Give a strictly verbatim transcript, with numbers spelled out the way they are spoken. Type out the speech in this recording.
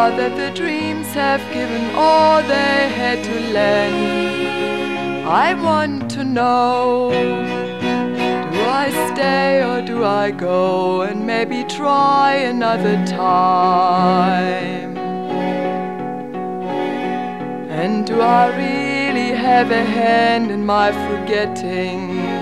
now that the dreams have given all they had to lend, I want to know, do I stay or do I go and maybe try another time? And do I really have a hand in my forgetting?